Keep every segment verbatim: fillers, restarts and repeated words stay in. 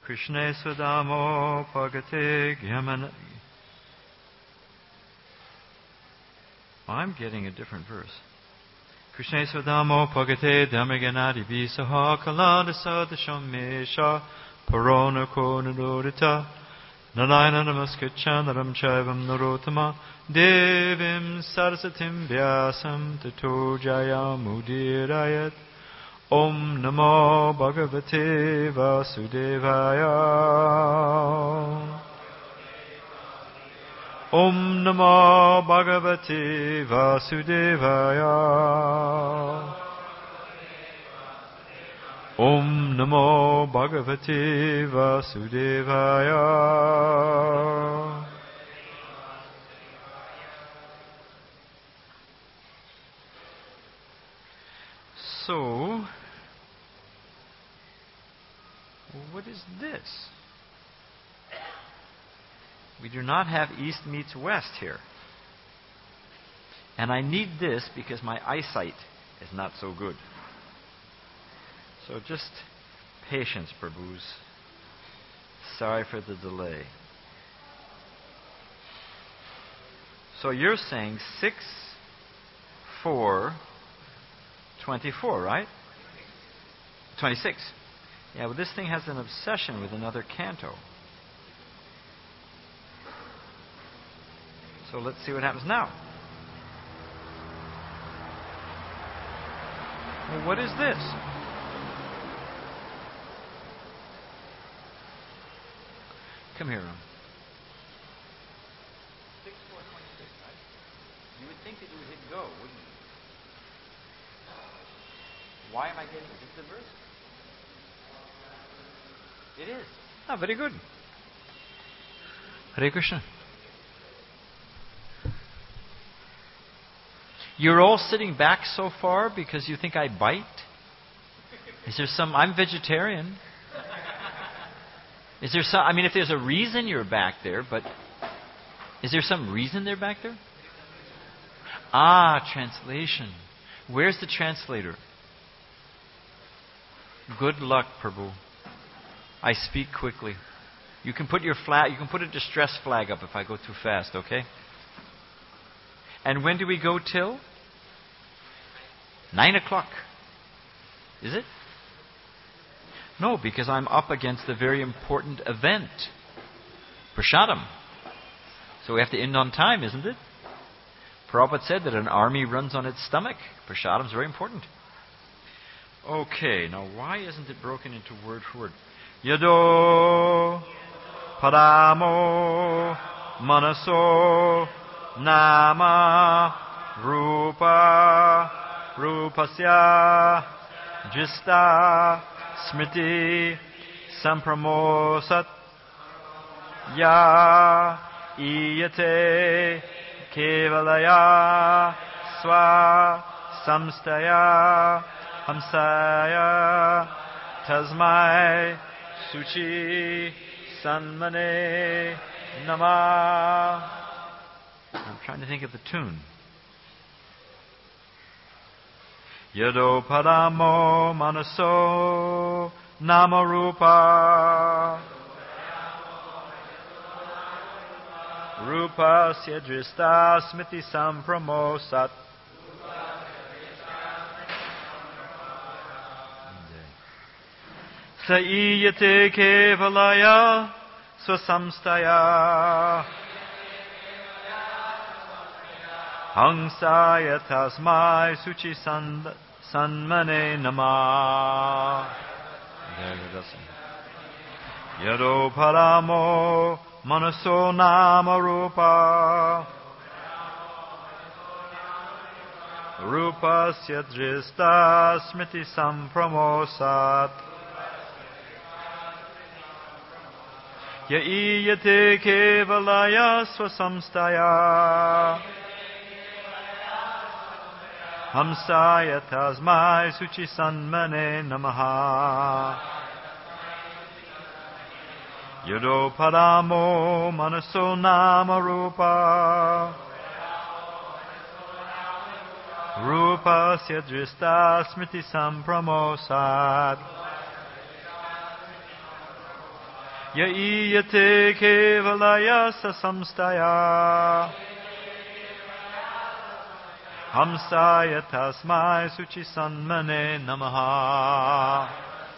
Krishna Swadamo Bhagate Gyamana. I'm getting a different verse. Krishna Swadamo Bhagate Dhammaganadi Visaha Kaladasa Dashamesha Parona Konadorita Narayana Namaskachandaram Chaivam Narotama Devim Sarasatim Vyasam Tato Jaya Mudirayat Om Namo Bhagavate Vasudevaya Om Namo Bhagavate Vasudevaya Om Namo Bhagavate Vasudevaya. So, what is this? We do not have east meets west here. And I need this because my eyesight is not so good. So just patience, Prabhus. Sorry for the delay. So you're saying six, four, twenty-four, right? twenty-six. Yeah, well, this thing has an obsession with another canto. So let's see what happens now. Well, what is this? Come here, Ram. six, four, twenty-six, right? You would think that you would hit go, wouldn't you? Why am I getting... Is this the verse? It is. Ah, very good. Hare Krishna. You're all sitting back so far because you think I bite? Is there some... I'm vegetarian. Is there some... I mean, if there's a reason you're back there, but... Is there some reason they're back there? Ah, translation. Where's the translator? Good luck, Prabhu. I speak quickly. You can put your flag... You can put a distress flag up if I go too fast, okay? And when do we go till? Nine o'clock. Is it? No, because I'm up against a very important event. Prasadam. So we have to end on time, isn't it? Prabhupada said that an army runs on its stomach. Prasadam is very important. Okay, now why isn't it broken into word for word? Yado Padamo Manaso Nama Rupa Rupasya Jista Smriti Sampramosat Ya Iyate Kevalaya Swa Samstaya Hamsaya Tasmai Suchi Sanmane Nama. I'm trying to think of the tune. Yado Padamo Manaso Namarupa Rupa Syadrista Smiti Sampramosat Saiyate Kevalaya Swasamstaya Hangsaya Tasmai Suchi Sanmane Nama. Yado Paramo Manaso Nama Rupa Rupa Syadrista Smriti Sampramosat Ya Iyate Kevalaya Swasamstaya Hamsaya Tasmai Suchi Sanmane Namaha. Yado Padamo Manaso Nama Rupa Rupa Syadrista Smriti Sampramosat Yaiyate kevalaya sasamstaya Hamsaya tasmai suchi sanmane namaha.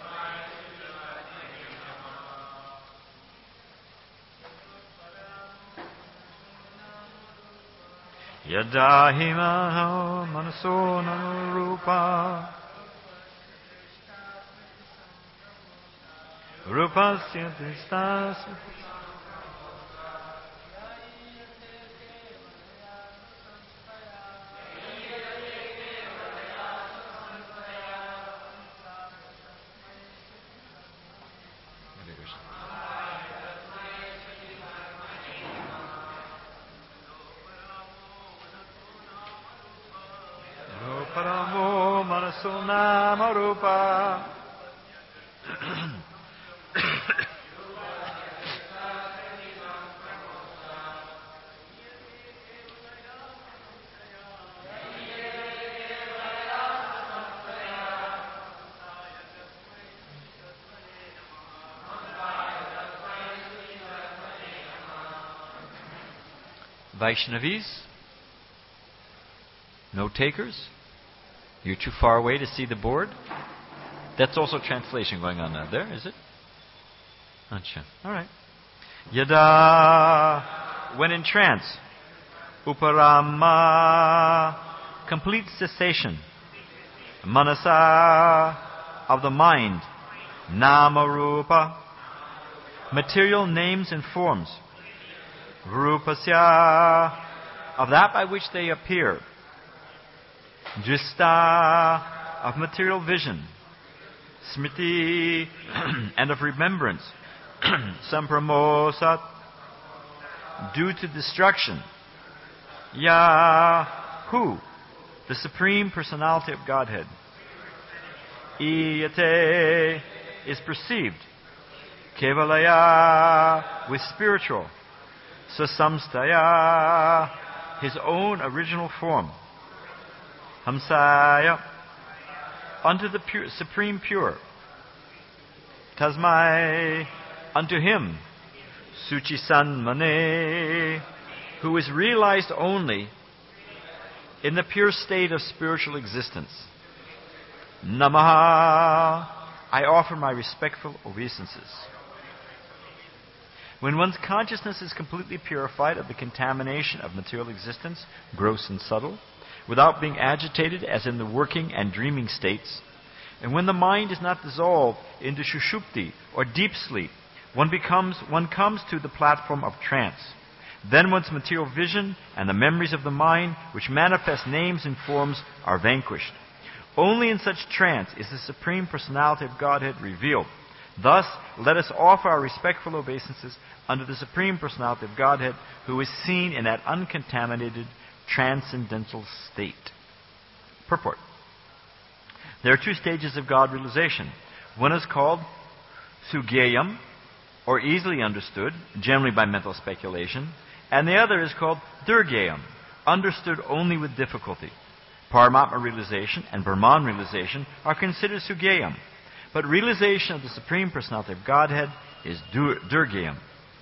Yadahimaho manaso nanurupa Rupasya distas Ruparamo manaso namarupa. Vaishnavis? No takers? You're too far away to see the board? That's also translation going on now. There, is it? Acha. All right. Yada, when in trance. Uparama, complete cessation. Manasa, of the mind. Namarupa, material names and forms. Rupasya, of that by which they appear. Drista, of material vision. Smriti, and of remembrance. Sampramosat, due to destruction. Ya, who? The Supreme Personality of Godhead. Iyate, is perceived. Kevalaya, with spiritual. Sasamstaya, his own original form. Hamsaya, unto the pure, supreme pure. Tasmai, unto him. Suchisan Mane, who is realized only in the pure state of spiritual existence. Namaha, I offer my respectful obeisances. When one's consciousness is completely purified of the contamination of material existence, gross and subtle, without being agitated as in the working and dreaming states, and when the mind is not dissolved into shushupti or deep sleep, one becomes one comes to the platform of trance. Then one's material vision and the memories of the mind, which manifest names and forms, are vanquished. Only in such trance is the Supreme Personality of Godhead revealed. Thus, let us offer our respectful obeisances unto the Supreme Personality of Godhead, who is seen in that uncontaminated, transcendental state. Purport. There are two stages of God realization. One is called Sugeyam, or easily understood, generally by mental speculation, and the other is called Durgeyam, understood only with difficulty. Paramatma realization and Brahman realization are considered Sugeyam, but realization of the Supreme Personality of Godhead is dur- Durgeyam.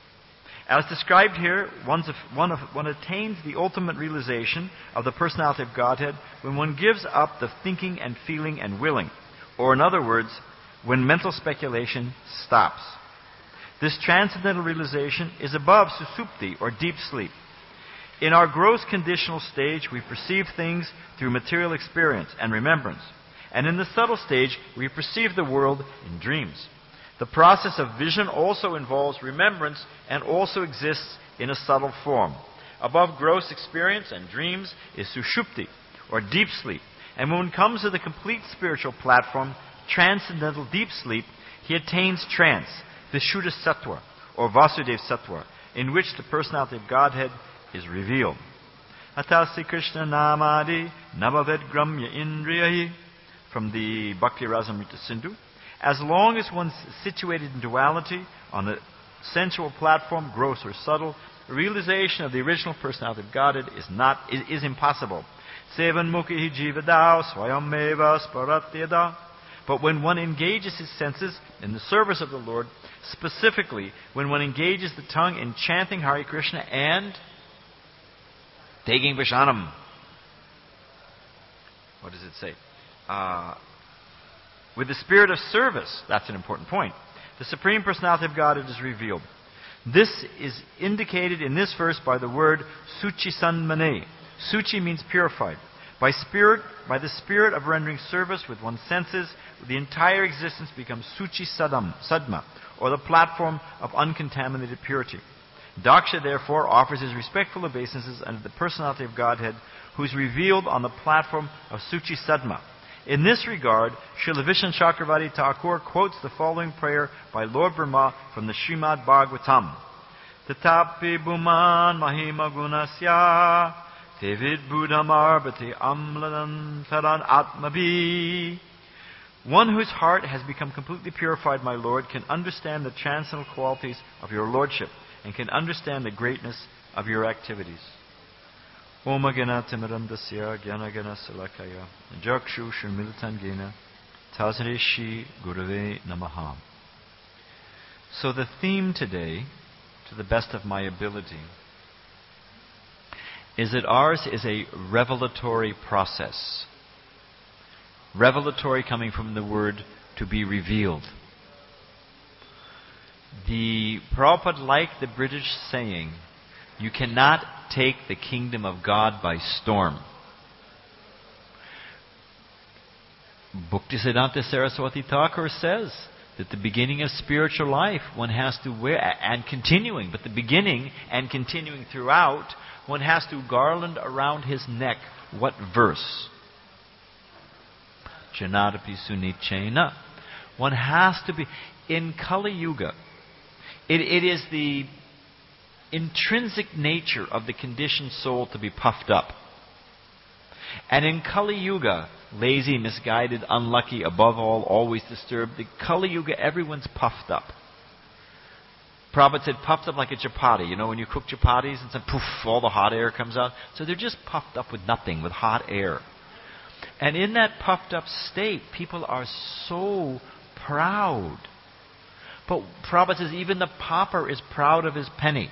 As described here, one's a, one, of, one attains the ultimate realization of the Personality of Godhead when one gives up the thinking and feeling and willing, or in other words, when mental speculation stops. This transcendental realization is above susupti, or deep sleep. In our gross conditional stage, we perceive things through material experience and remembrance. And in the subtle stage, we perceive the world in dreams. The process of vision also involves remembrance and also exists in a subtle form. Above gross experience and dreams is sushupti, or deep sleep. And when one comes to the complete spiritual platform, transcendental deep sleep, he attains trance, Vishuddha Sattva, or Vasudev Sattva, in which the personality of Godhead is revealed. Atasi Krishna Namadi Nabhaved Gramya Indriyahi, from the Bhakti Rasamrita Sindhu. As long as one's situated in duality, on the sensual platform, gross or subtle, realization of the original personality of Godhead is not is, is impossible. Sevan mukhi jivadao swayameva sparatyada. But when one engages his senses in the service of the Lord, specifically when one engages the tongue in chanting Hare Krishna and taking Prasadam. What does it say? Uh, with the spirit of service, that's an important point, the Supreme Personality of God is revealed. This is indicated in this verse by the word Suchi Sanmane. Suchi means purified. By spirit, by the spirit of rendering service with one's senses, the entire existence becomes Suchi Sadam, Sadma, or the platform of uncontaminated purity. Daksha, therefore, offers his respectful obeisances unto the personality of Godhead, who is revealed on the platform of Suchi Sadma. In this regard, Srila Vishnu Chakravarti Thakur quotes the following prayer by Lord Brahma from the Srimad Bhagavatam. Tatapi Bhuman Mahima Gunasya Tevid Buddhamarbati Amladan Taran Atmabi. One whose heart has become completely purified, my Lord, can understand the transcendental qualities of your Lordship and can understand the greatness of your activities. Om Gana Timirandasya Gyana Gana Salakaya Jakshu Shrimilitan Gena Tasre Shri Gurave Namaha. So the theme today, to the best of my ability, is that ours is a revelatory process. Revelatory coming from the word to be revealed. The Prabhupada liked the British saying, you cannot take the kingdom of God by storm. Bhaktisiddhanta Saraswati Thakur says that the beginning of spiritual life one has to wear, and continuing, but the beginning and continuing throughout, one has to garland around his neck what verse? Janadapi Sunichena. One has to be in Kali Yuga. It, it is the intrinsic nature of the conditioned soul to be puffed up. And in Kali Yuga, lazy, misguided, unlucky, above all, always disturbed, the Kali Yuga, everyone's puffed up. Prabhupada said puffed up like a chapati. You know, when you cook chapatis and some poof, all the hot air comes out. So they're just puffed up with nothing, with hot air. And in that puffed up state, people are so proud. But Prabhupada says even the pauper is proud of his penny.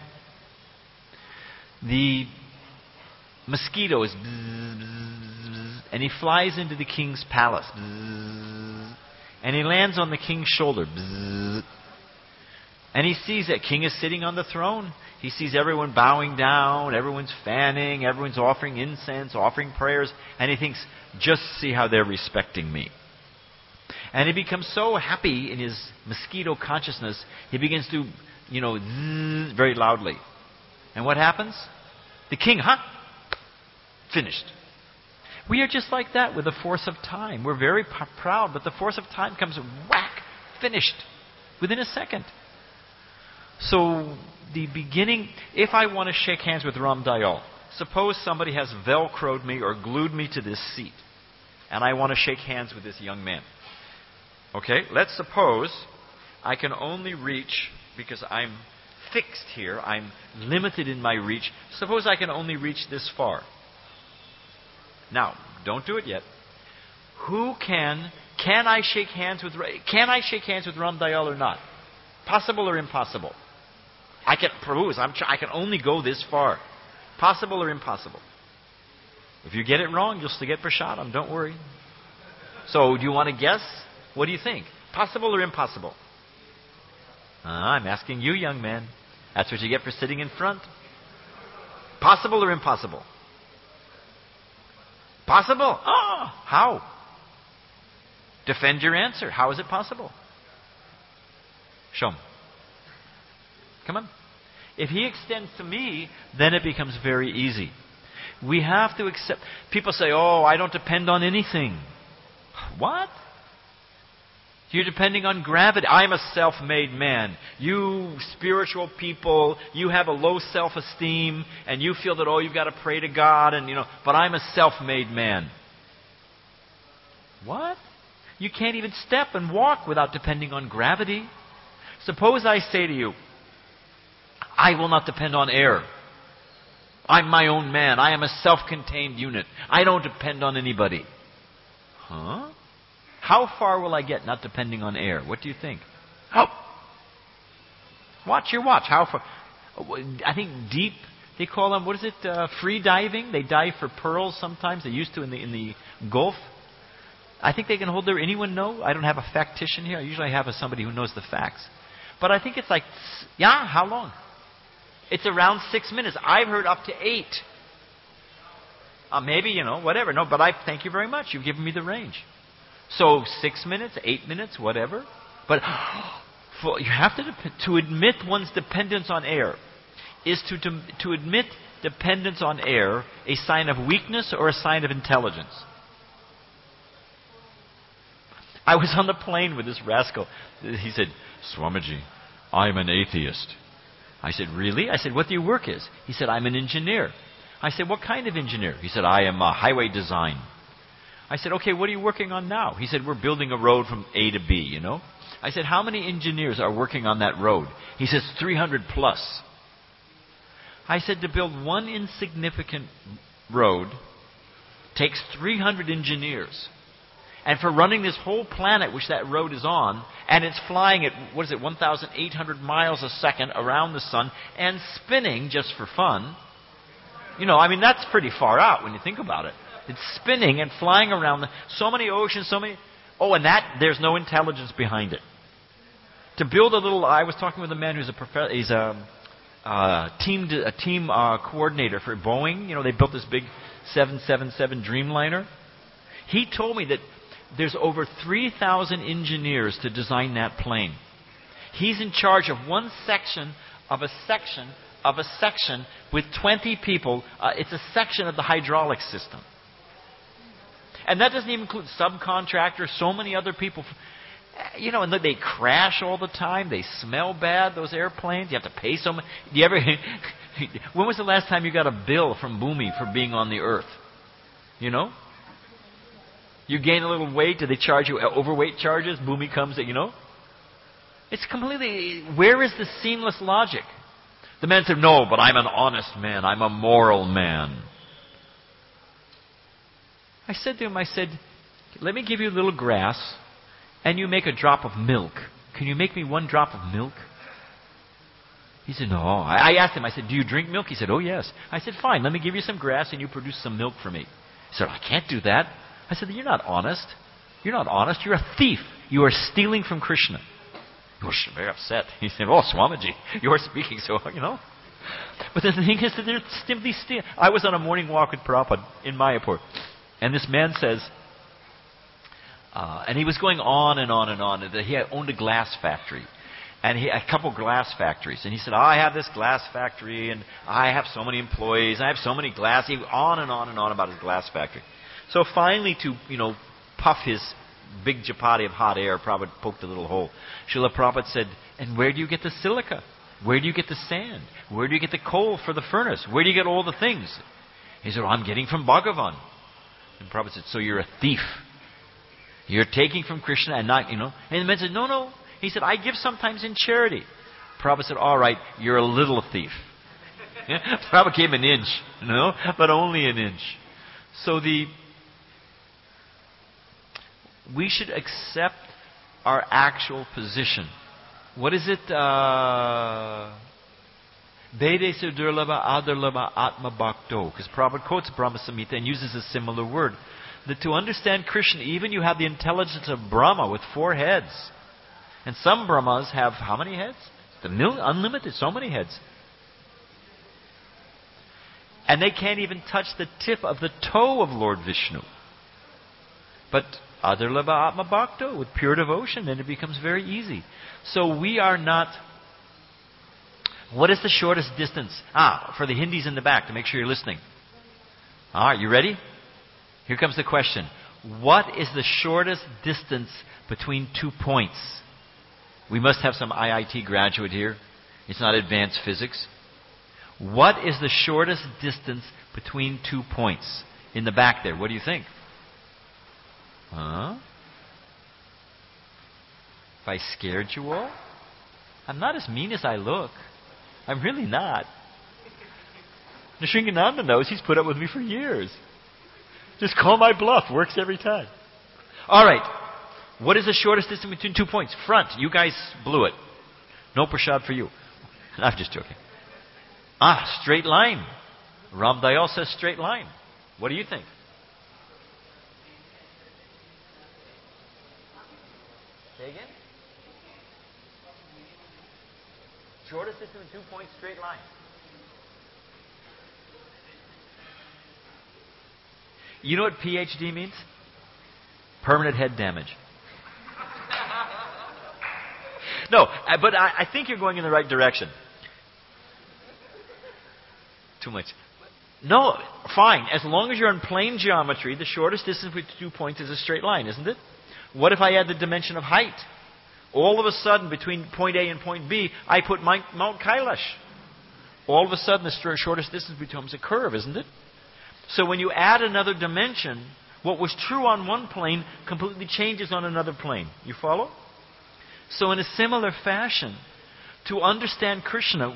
The mosquito is bzz, bzz, bzz, and he flies into the king's palace. Bzz, and he lands on the king's shoulder. Bzz, and he sees that king is sitting on the throne. He sees everyone bowing down, everyone's fanning, everyone's offering incense, offering prayers, and he thinks, just see how they're respecting me. And he becomes so happy in his mosquito consciousness, he begins to, you know, zzz, very loudly. And what happens? The king, huh? Finished. We are just like that with the force of time. We're very p- proud, but the force of time comes whack, finished, within a second. So the beginning, if I want to shake hands with Ram Dayal, suppose somebody has velcroed me or glued me to this seat, and I want to shake hands with this young man. Okay, let's suppose I can only reach, because I'm fixed here, I'm limited in my reach, suppose I can only reach this far. Now, don't do it yet. Who can, can I shake hands with, can I shake hands with Ram Dayal or not? Possible or impossible? I can, Prabhu, I'm, I can only go this far. Possible or impossible? If you get it wrong, you'll still get prasadam, don't worry. So, do you want to guess? What do you think? Possible or impossible? Uh, I'm asking you, young man. That's what you get for sitting in front. Possible or impossible? Possible. Oh, how? Defend your answer. How is it possible? Show him. Come on. If he extends to me, then it becomes very easy. We have to accept. People say, oh, I don't depend on anything. What? You're depending on gravity. I'm a self-made man. You spiritual people, you have a low self-esteem, and you feel that, oh, you've got to pray to God, and you know, but I'm a self-made man. What? You can't even step and walk without depending on gravity. Suppose I say to you, I will not depend on air. I'm my own man. I am a self-contained unit. I don't depend on anybody. Huh? How far will I get not depending on air? What do you think? Oh. Watch your watch. How far? I think deep, they call them, what is it, uh, free diving? They dive for pearls sometimes. They used to in the in the Gulf. I think they can hold there. Anyone know? I don't have a factician here. I usually have a, somebody who knows the facts. But I think it's like, yeah, how long? It's around six minutes. I've heard up to eight. Uh, maybe, you know, whatever. No, but I thank you very much. You've given me the range. So six minutes, eight minutes, whatever. But for, you have to, to admit one's dependence on air is to, to, to admit dependence on air a sign of weakness or a sign of intelligence. I was on the plane with this rascal. He said, Swamiji, I'm an atheist. I said, really? I said, what do you work as? He said, I'm an engineer. I said, what kind of engineer? He said, I am a highway design. I said, okay, what are you working on now? He said, we're building a road from A to B, you know. I said, how many engineers are working on that road? He says, three hundred plus. I said, to build one insignificant road takes three hundred engineers. And for running this whole planet, which that road is on, and it's flying at, what is it, one thousand eight hundred miles a second around the sun, and spinning just for fun. You know, I mean, that's pretty far out when you think about it. It's spinning and flying around the, so many oceans, so many... Oh, and that, there's no intelligence behind it. To build a little... I was talking with a man who's a prof- he's a, uh, team, a team uh, coordinator for Boeing. You know, they built this big seven seventy-seven Dreamliner. He told me that there's over three thousand engineers to design that plane. He's in charge of one section of a section of a section with twenty people. Uh, it's a section of the hydraulic system. And that doesn't even include subcontractors, so many other people. You know, and they crash all the time. They smell bad, those airplanes. You have to pay so much. Do you ever, when was the last time you got a bill from Boomi for being on the earth? You know? You gain a little weight, do they charge you overweight charges? Boomi comes, you know? It's completely... Where is the seamless logic? The man said, no, but I'm an honest man. I'm a moral man. I said to him, I said, let me give you a little grass, and you make a drop of milk. Can you make me one drop of milk? He said, no. I asked him, I said, do you drink milk? He said, oh, yes. I said, fine, let me give you some grass, and you produce some milk for me. He said, I can't do that. I said, you're not honest. You're not honest. You're a thief. You are stealing from Krishna. He was very upset. He said, oh, Swamiji, you are speaking so, you know. But the thing is that they're simply stealing. I was on a morning walk with Prabhupada in Mayapur. And this man says, uh, and he was going on and on and on. That he had owned a glass factory. And he, a couple glass factories. And he said, oh, I have this glass factory, and I have so many employees, I have so many glass. He on and on and on about his glass factory. So finally, to, you know, puff his big chapati of hot air, Prabhupada poked a little hole. Srila Prabhupada said, and where do you get the silica? Where do you get the sand? Where do you get the coal for the furnace? Where do you get all the things? He said, well, I'm getting from Bhagavan. And Prabhupada said, so you're a thief. You're taking from Krishna and not, you know. And the man said, no, no. He said, I give sometimes in charity. Prabhupada said, all right, you're a little thief. Yeah? Prabhupada gave an inch, you know, but only an inch. So the... We should accept our actual position. What is it? Vede Sudurlabha Adarlabha Atma Bhakto. Because Prabhupada quotes Brahma Samhita and uses a similar word. That to understand Krishna, even you have the intelligence of Brahma with four heads. And some Brahmas have how many heads? The mil- unlimited, so many heads. And they can't even touch the tip of the toe of Lord Vishnu. But Adarlabha Atma Bhakto, with pure devotion, then it becomes very easy. So we are not... What is the shortest distance? Ah, for the Hindis in the back, to make sure you're listening. All right, you ready? Here comes the question. What is the shortest distance between two points? We must have some I I T graduate here. It's not advanced physics. What is the shortest distance between two points? In the back there, what do you think? Huh? If I scared you all? I'm not as mean as I look. I'm really not. Nrsingananda knows. He's put up with me for years. Just call my bluff. Works every time. All right. What is the shortest distance between two points? Front. You guys blew it. No prashad for you. I'm just joking. Ah, straight line. Ram Dayal says straight line. What do you think? Say again? Shortest distance between two points, straight line. You know what P H D means? Permanent head damage. No, but I, I think you're going in the right direction. Too much. No, fine. As long as you're in plane geometry, the shortest distance between two points is a straight line, isn't it? What if I add the dimension of height? All of a sudden, between point A and point B, I put Mount Kailash. All of a sudden, the shortest distance becomes a curve, isn't it? So when you add another dimension, what was true on one plane completely changes on another plane. You follow? So in a similar fashion, to understand Krishna,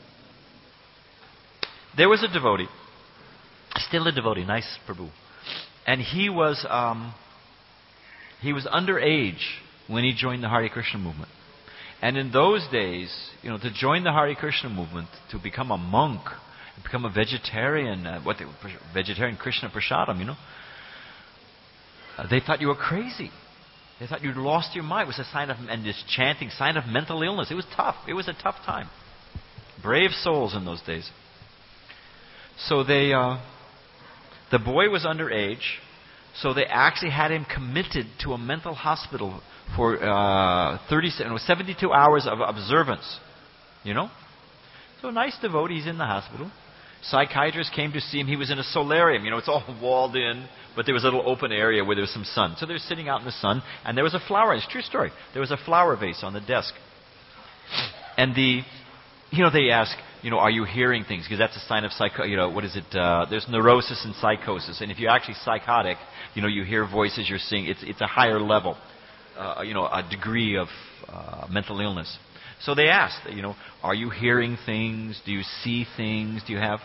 there was a devotee, still a devotee, nice Prabhu, and he was um, he was underage when he joined the Hare Krishna movement. And in those days, you know, to join the Hare Krishna movement, to become a monk, become a vegetarian, uh, what they, vegetarian Krishna Prasadam, you know, uh, they thought you were crazy. They thought you'd lost your mind. It was a sign of, and this chanting, sign of mental illness. It was tough. It was a tough time. Brave souls in those days. So they, uh, the boy was underage, so they actually had him committed to a mental hospital for uh, thirty, no, seventy-two hours of observance. You know? So nice devotee, he's in the hospital. Psychiatrist came to see him. He was in a solarium. You know, it's all walled in, but there was a little open area where there was some sun. So they were sitting out in the sun, and there was a flower. It's a true story. There was a flower vase on the desk. And the, you know, they ask, you know, are you hearing things? Because that's a sign of psycho, you know, what is it? Uh, there's neurosis and psychosis. And if you're actually psychotic, you know, you hear voices, you're seeing, it's, it's a higher level, uh, you know, a degree of uh, mental illness. So they asked, you know, are you hearing things? Do you see things? Do you have...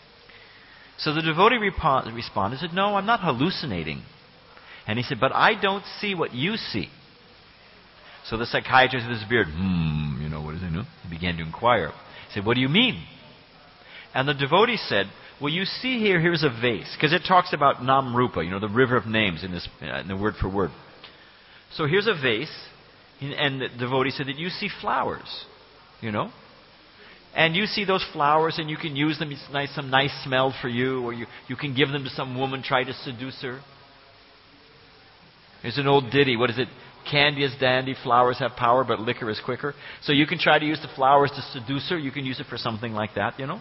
So the devotee repo- responded, said, no, I'm not hallucinating. And he said, but I don't see what you see. So the psychiatrist with his beard, hmm, you know, what does he know? He began to inquire. He said, what do you mean? And the devotee said, well, you see here, here's a vase. Because it talks about Nam Rupa, you know, the river of names in this, uh, in the word for word. So here's a vase. And the devotee said that you see flowers, you know. And you see those flowers and you can use them. It's nice, some nice smell for you. Or you, you can give them to some woman, try to seduce her. There's an old ditty. What is it? Candy is dandy, flowers have power, but liquor is quicker. So you can try to use the flowers to seduce her. You can use it for something like that, you know.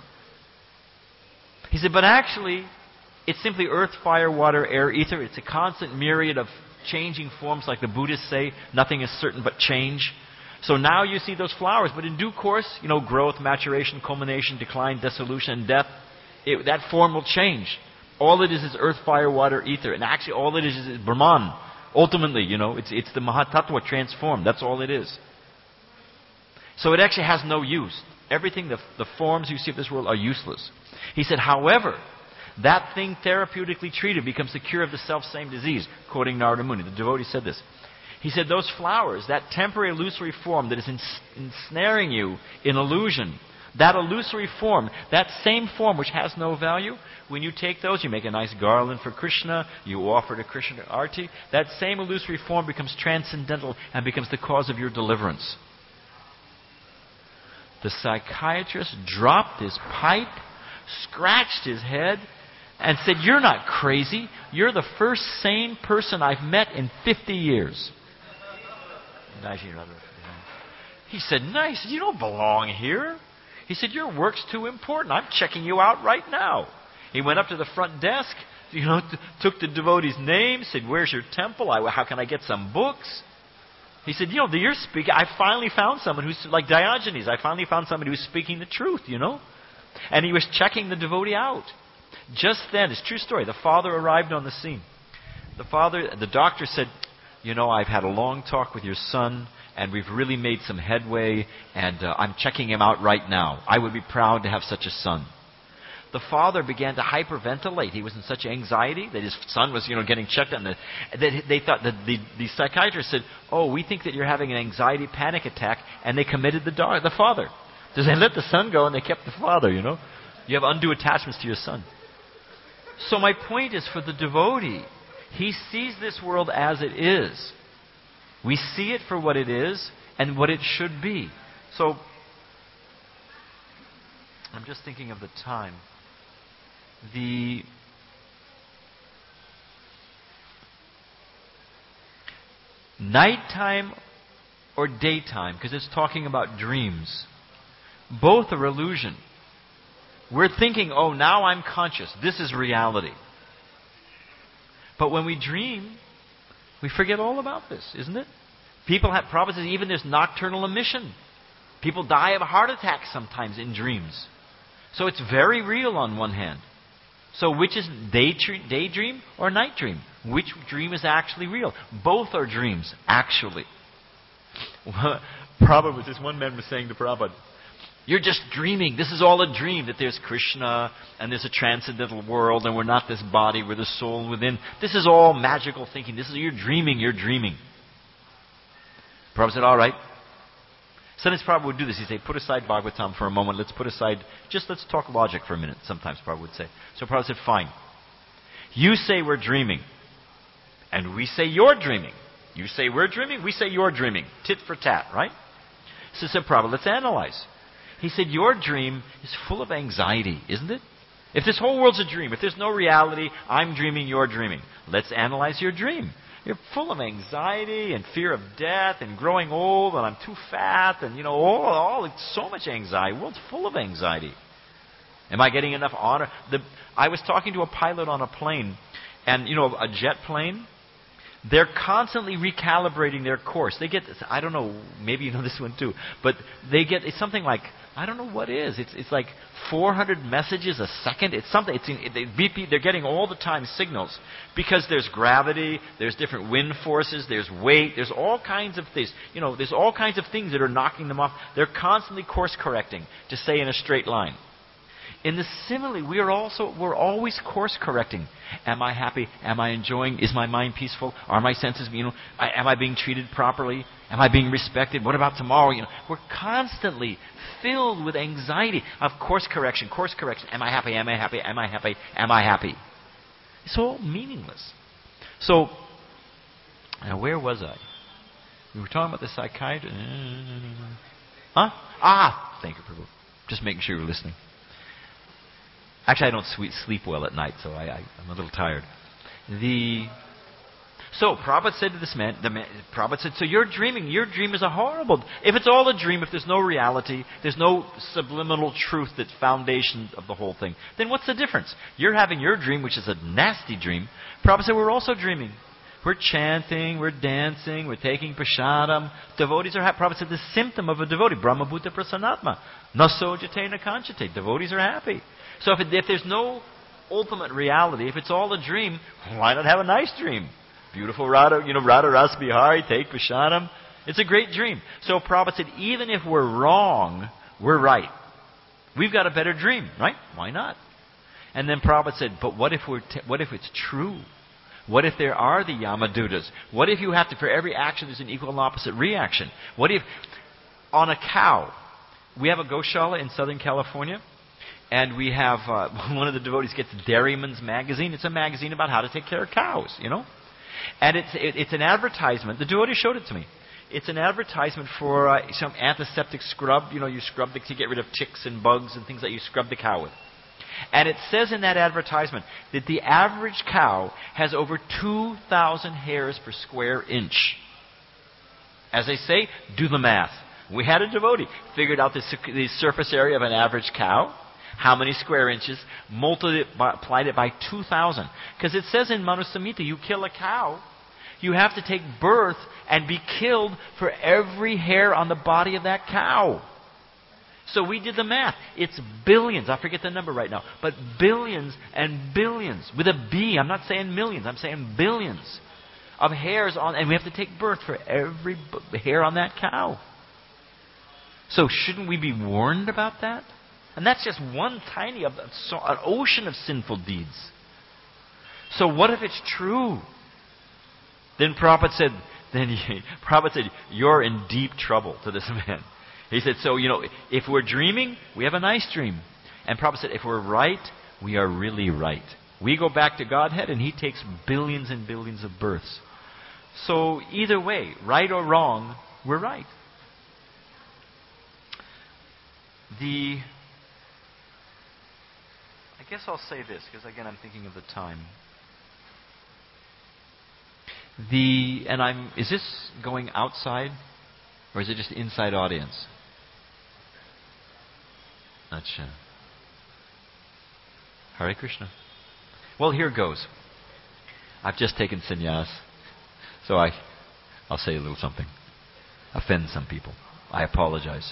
He said, but actually, it's simply earth, fire, water, air, ether. It's a constant myriad of changing forms, like the Buddhists say, nothing is certain but change. So now you see those flowers, but in due course, you know, growth, maturation, culmination, decline, dissolution, and death, it, that form will change. All it is is earth, fire, water, ether. And actually all it is is Brahman. Ultimately, you know, it's, it's the Mahatattva transformed. That's all it is. So it actually has no use. Everything, the, the forms you see of this world are useless. He said, however, that thing therapeutically treated becomes the cure of the self-same disease, quoting Narada Muni. The devotee said this. He said, those flowers, that temporary illusory form that is ensnaring you in illusion, that illusory form, that same form which has no value, when you take those, you make a nice garland for Krishna, you offer to Krishna Arti, that same illusory form becomes transcendental and becomes the cause of your deliverance. The psychiatrist dropped his pipe, scratched his head, and said, you're not crazy. You're the first sane person I've met in fifty years. He said, nice, you don't belong here. He said, your work's too important. I'm checking you out right now. He went up to the front desk, you know, t- took the devotee's name, said, where's your temple? I, how can I get some books? He said, you know, you're speaking. I finally found someone who's like Diogenes. I finally found somebody who's speaking the truth, you know. And he was checking the devotee out. Just then, it's a true story, the father arrived on the scene. The father, the doctor said, you know, I've had a long talk with your son, and we've really made some headway, and uh, I'm checking him out right now. I would be proud to have such a son. the father began to hyperventilate. He was in such anxiety that his son was, you know, getting checked on. The, that they thought that the, the psychiatrist said, "Oh, we think that you're having an anxiety panic attack," and they committed the dog, the father. So they let the son go and they kept the father. You know, you have undue attachments to your son. So my point is, for the devotee, he sees this world as it is. We see it for what it is and what it should be. So I'm just thinking of the time. The nighttime or daytime, because it's talking about dreams, both are illusion. We're thinking, oh, now I'm conscious. This is reality. But when we dream, we forget all about this, isn't it? People have problems, even there's nocturnal emission. People die of a heart attack sometimes in dreams. So it's very real on one hand. So which is daydream, daydream or night dream? Which dream is actually real? Both are dreams, actually. Prabhupada, this one man was saying to Prabhupada, "You're just dreaming. This is all a dream, that there's Krishna and there's a transcendental world and we're not this body, we're the soul within. This is all magical thinking. This is, you're dreaming, you're dreaming." Prabhupada said, "All right." Sometimes Prabhupada would do this. He'd say, "Put aside Bhagavatam for a moment. Let's put aside, just let's talk logic for a minute." Sometimes Prabhupada would say. So Prabhupada said, "Fine. You say we're dreaming. And we say you're dreaming. You say we're dreaming, we say you're dreaming. Tit for tat, right?" So said Prabhupada, let's analyze. He said, your dream is full of anxiety, isn't it? If this whole world's a dream, if there's no reality, I'm dreaming, you're dreaming. Let's analyze your dream. You're full of anxiety and fear of death and growing old and I'm too fat and, you know, all, all it's so much anxiety. The world's full of anxiety. Am I getting enough honor? The, I was talking to a pilot on a plane, and, you know, a jet plane, they're constantly recalibrating their course. They get, I don't know, maybe you know this one too, but they get, it's something like, I don't know what is. It's it's like four hundred messages a second. It's something. It's in, they, B P, they're getting all the time signals because there's gravity, there's different wind forces, there's weight, there's all kinds of things. You know, there's all kinds of things that are knocking them off. They're constantly course correcting to stay in a straight line. In the simile, we are also we're always course correcting. Am I happy? Am I enjoying? Is my mind peaceful? Are my senses, you know, am I being treated properly? Am I being respected? What about tomorrow? You know, we're constantly filled with anxiety of course correction, course correction. Am I happy? Am I happy? Am I happy? Am I happy? It's all meaningless. So, now where was I? We were talking about the psychiatrist. Huh? Ah, thank you, Prabhu. Just making sure you're listening. Actually, I don't sweet, sleep well at night, so I, I, I'm a little tired. The So, Prabhupada said to this man, the man, Prabhupada said, so you're dreaming. Your dream is a horrible... If it's all a dream, if there's no reality, there's no subliminal truth that's foundation of the whole thing, then what's the difference? You're having your dream, which is a nasty dream. Prabhupada said, we're also dreaming. We're chanting, we're dancing, we're taking prasadam. Devotees are happy. Prabhupada said the symptom of a devotee, Brahmabhuta Prasanatma. Nasojate nakanchate. Devotees are happy. So if, it, if there's no ultimate reality, if it's all a dream, why not have a nice dream? Beautiful Radha, you know, Radha Ras Bihari, take prasadam. It's a great dream. So Prabhupada said, even if we're wrong, we're right. We've got a better dream, right? Why not? And then Prabhupada said, but what if we're t- what if it's true? What if there are the Yamadutas? What if you have to, for every action there's an equal and opposite reaction? What if, on a cow, we have a Goshala in Southern California, and we have, uh, one of the devotees gets Dairyman's magazine. It's a magazine about how to take care of cows, you know. And it's it, it's an advertisement. The devotee showed it to me. It's an advertisement for uh, some antiseptic scrub. You know, you scrub the, to get rid of ticks and bugs and things that you scrub the cow with. And it says in that advertisement that the average cow has over two thousand hairs per square inch. As they say, do the math. We had a devotee, figured out the, the surface area of an average cow. How many square inches? Multiplied it by two thousand. Because it says in Manusamhita, you kill a cow, you have to take birth and be killed for every hair on the body of that cow. So we did the math. It's billions. I forget the number right now. But billions and billions. With a B. I'm not saying millions. I'm saying billions of hairs on. And we have to take birth for every b- hair on that cow. So shouldn't we be warned about that? And that's just one tiny, an ocean of sinful deeds. So what if it's true? Then Prabhupada said, then he, Prabhupada said, you're in deep trouble to this man. He said, so, you know, if we're dreaming, we have a nice dream. And Prabhupada said, if we're right, we are really right. We go back to Godhead and He takes billions and billions of births. So either way, right or wrong, we're right. The... I guess I'll say this, because again I'm thinking of the time. The... And I'm... Is this going outside? Or is it just inside audience? Acha. Hare Krishna. Well, here goes. I've just taken sannyas, so I, I'll say a little something. Offend some people. I apologize.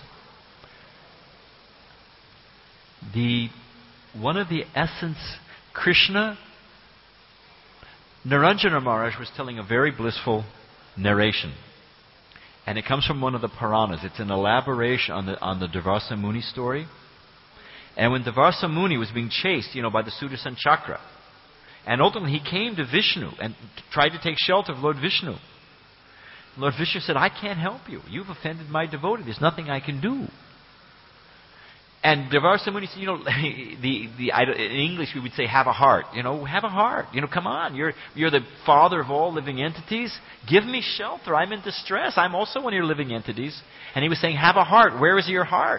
The one of the essence, Krishna, Naranjana Maharaj was telling a very blissful narration. And it comes from one of the Puranas. It's an elaboration on the on the Durvasa Muni story. And when Durvasa Muni was being chased, you know, by the Sudarshan Chakra, and ultimately he came to Vishnu and tried to take shelter of Lord Vishnu. Lord Vishnu said, I can't help you. You've offended my devotee. There's nothing I can do. And Durvasa Muni said, you know, the, the, in English we would say, have a heart. You know, have a heart. You know, come on. You're, you're the father of all living entities. Give me shelter. I'm in distress. I'm also one of your living entities. And he was saying, have a heart. Where is your heart?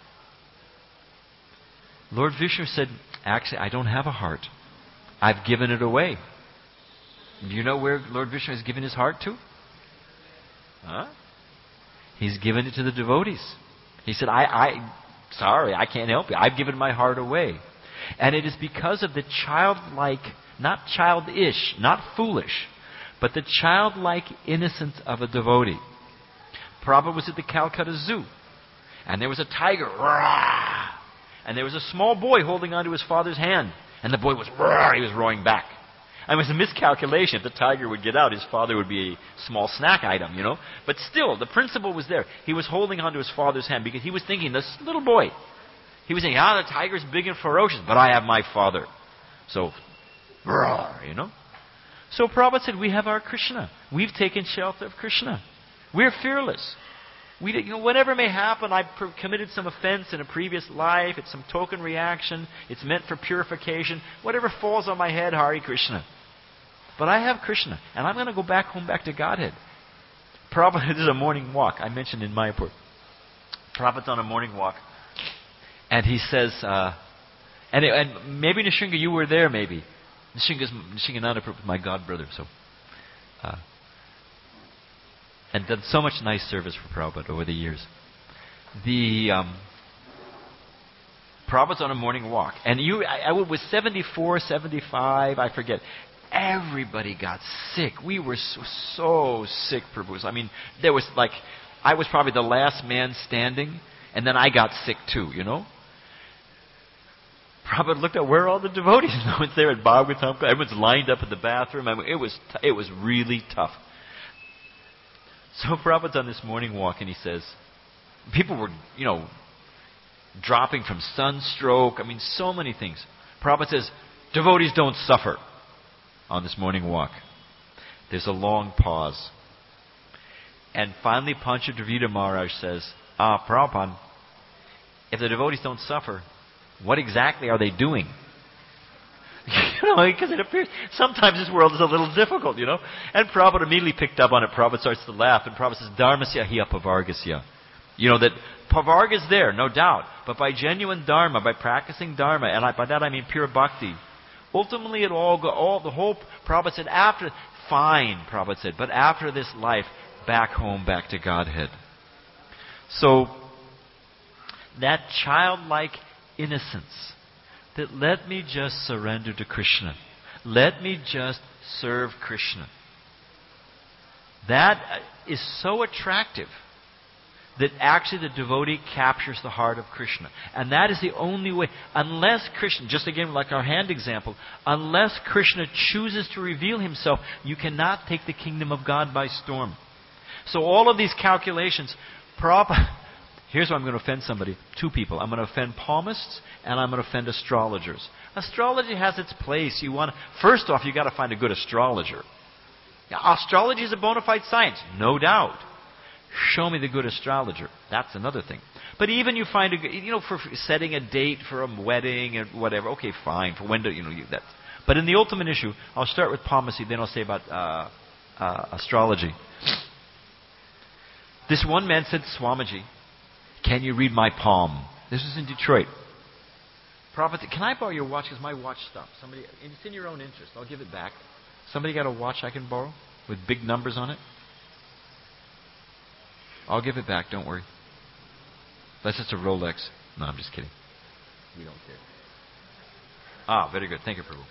Lord Vishnu said, actually, I don't have a heart. I've given it away. Do you know where Lord Vishnu has given his heart to? Huh? He's given it to the devotees. He said, I, I, sorry, I can't help you. I've given my heart away. And it is because of the childlike, not childish, not foolish, but the childlike innocence of a devotee. Prabhupada was at the Calcutta Zoo, and there was a tiger, rah, and there was a small boy holding onto his father's hand, and the boy was, rah, he was roaring back. And it was a miscalculation. If the tiger would get out, his father would be a small snack item, you know. But still, the principle was there. He was holding onto his father's hand because he was thinking, this little boy, he was saying, ah, the tiger's big and ferocious, but I have my father. So, roar, you know. So Prabhupada said, we have our Krishna. We've taken shelter of Krishna. We're fearless. We, you know, whatever may happen, I per- committed some offense in a previous life. It's some token reaction. It's meant for purification. Whatever falls on my head, Hare Krishna. But I have Krishna, and I'm going to go back home, back to Godhead. Prabhupada did a morning walk. I mentioned in Mayapur. Prabhupada's on a morning walk, and he says, uh, and, it, and maybe Nishinga, you were there, maybe. Nishinga's, Nishingananda Prabhupada, my god brother, so. Uh, and done so much nice service for Prabhupada over the years. The um, Prabhupada's on a morning walk. And you, I, I was seventy-four, seventy-five, I forget. Everybody got sick. We were so, so sick, Prabhu. I mean, there was like, I was probably the last man standing, and then I got sick too, you know? Prabhupada looked at where are all the devotees? No one's there at Bhagavatam. Everyone's lined up in the bathroom. I mean, it was, t- it was really tough. So Prabhupada's on this morning walk, and he says, people were, you know, dropping from sunstroke. I mean, so many things. Prabhupada says, devotees don't suffer on this morning walk. There's a long pause. And finally, Pancha Dravida Maharaj says, ah, Prabhupada, if the devotees don't suffer, what exactly are they doing? You know, because it appears sometimes this world is a little difficult, you know. And Prabhupada immediately picked up on it. Prabhupada starts to laugh, and Prabhupada says, Dharmasya hiya pavargasya. You know, that pavarga is there, no doubt. But by genuine dharma, by practicing dharma, and I, by that I mean pure bhakti, ultimately it all, go, all the whole, Prabhupada said, after, fine, Prabhupada said, but after this life, back home, back to Godhead. So, that childlike innocence, that let me just surrender to Krishna. Let me just serve Krishna. That is so attractive that actually the devotee captures the heart of Krishna. And that is the only way. Unless Krishna, just again like our hand example, unless Krishna chooses to reveal himself, you cannot take the kingdom of God by storm. So all of these calculations, Prabhupada, Here's where I'm going to offend somebody. Two people. I'm going to offend palmists and I'm going to offend astrologers. Astrology has its place. You want to, first off, you got to find a good astrologer. Now, astrology is a bona fide science, no doubt. Show me the good astrologer. That's another thing. But even you find a good, you know, for setting a date for a wedding and whatever. Okay, fine. For when do you know you, that? But in the ultimate issue, I'll start with palmacy. Then I'll say about uh, uh, astrology. This one man said, Swamiji, can you read my palm? This was in Detroit. Prabhupada said, can I borrow your watch? Because my watch stopped. Somebody, it's in your own interest. I'll give it back. Somebody got a watch I can borrow with big numbers on it? I'll give it back. Don't worry. Unless it's a Rolex. No, I'm just kidding. We don't care. Ah, very good. Thank you, Prabhu.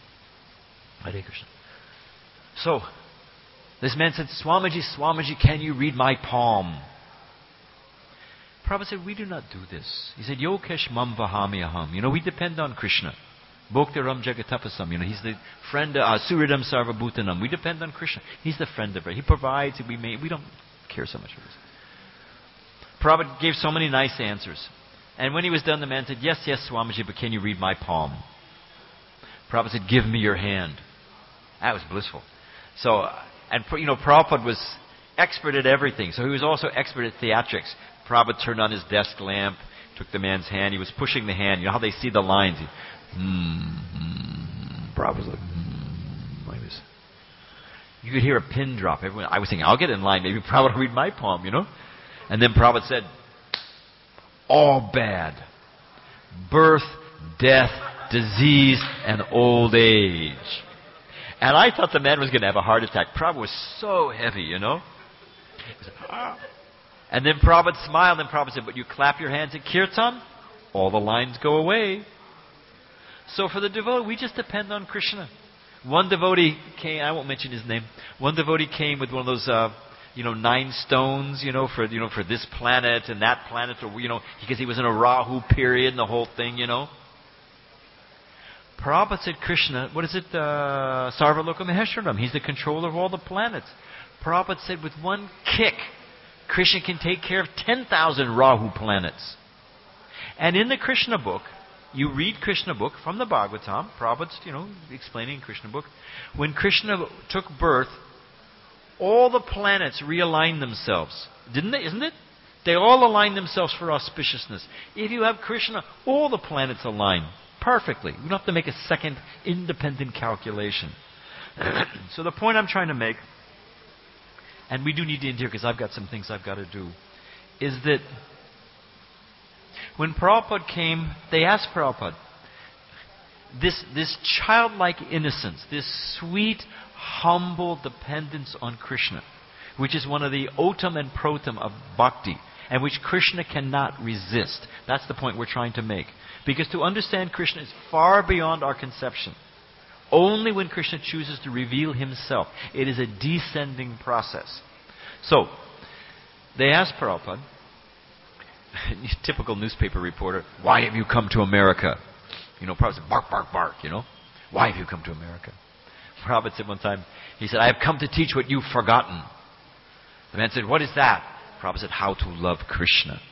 Hare Krishna. So, this man said, Swamiji, Swamiji, can you read my palm? Prabhupada said, we do not do this. He said, Yokesh mam vahami aham. You know, we depend on Krishna. Bhoktaram jagatapasam. You know, he's the friend of uh, Suridam sarvabhutanam. We depend on Krishna. He's the friend of it. He provides. We may, we don't care so much for this. Prabhupada gave so many nice answers. And when he was done, the man said, yes, yes, Swamiji, but can you read my palm? Prabhupada said, give me your hand. That was blissful. So, and you know, Prabhupada was expert at everything. So he was also expert at theatrics. Prabhupada turned on his desk lamp, took the man's hand. He was pushing the hand. You know how they see the lines? He, hmm, hmm. Prabhupada was like, hmm, like this. You could hear a pin drop. Everyone, I was thinking, I'll get in line. Maybe Prabhupada will read my palm, you know? And then Prabhupada said, all bad. Birth, death, disease, and old age. And I thought the man was going to have a heart attack. Prabhupada was so heavy, you know? He said, ah. And then Prabhupada smiled and Prabhupada said, but you clap your hands at Kirtan, all the lines go away. So for the devotee, we just depend on Krishna. One devotee came, I won't mention his name, one devotee came with one of those, uh, you know, nine stones, you know, for, you know, for this planet and that planet, or, you know, because he was in a Rahu period and the whole thing, you know. Prabhupada said, Krishna, what is it? Uh, Sarvaloka Maheshwaram. He's the controller of all the planets. Prabhupada said, with one kick, Krishna can take care of ten thousand Rahu planets. And in the Krishna book, you read Krishna book from the Bhagavatam, Prabhupada's, you know, explaining Krishna book. When Krishna took birth, all the planets realigned themselves. Didn't they? Isn't it? They all aligned themselves for auspiciousness. If you have Krishna, all the planets align perfectly. You don't have to make a second independent calculation. So the point I'm trying to make, and we do need to end here because I've got some things I've got to do, is that when Prabhupada came, they asked Prabhupada, this, this childlike innocence, this sweet, humble dependence on Krishna, which is one of the otam and protam of bhakti, and which Krishna cannot resist. That's the point we're trying to make. Because to understand Krishna is far beyond our conception. Only when Krishna chooses to reveal himself. It is a descending process. So, they asked Prabhupada, typical newspaper reporter, why have you come to America? You know, Prabhupada said, bark, bark, bark, you know. Why have you come to America? Prabhupada said one time, he said, I have come to teach what you've forgotten. The man said, what is that? Prabhupada said, how to love Krishna.